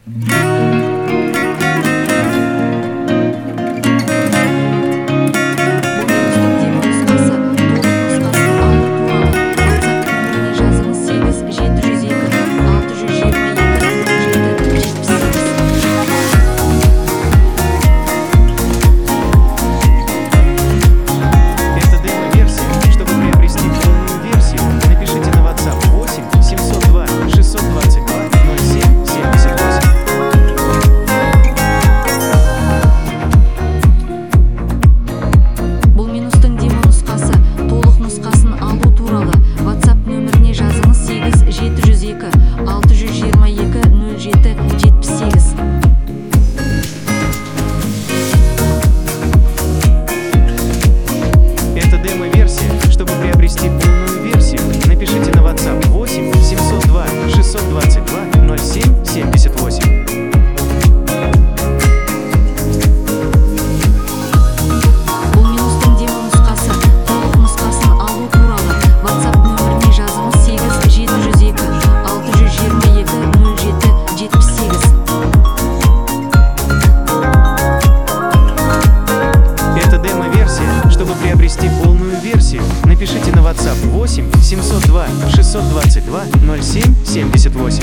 Напишите на WhatsApp 8 702 622 07 78.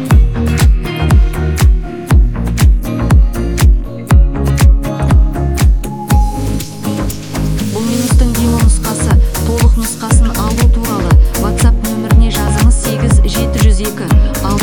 Бұл минустың демо-нұсқасы. Толық нұсқасын алу туралы WhatsApp нөміріне жазыңыз 8 702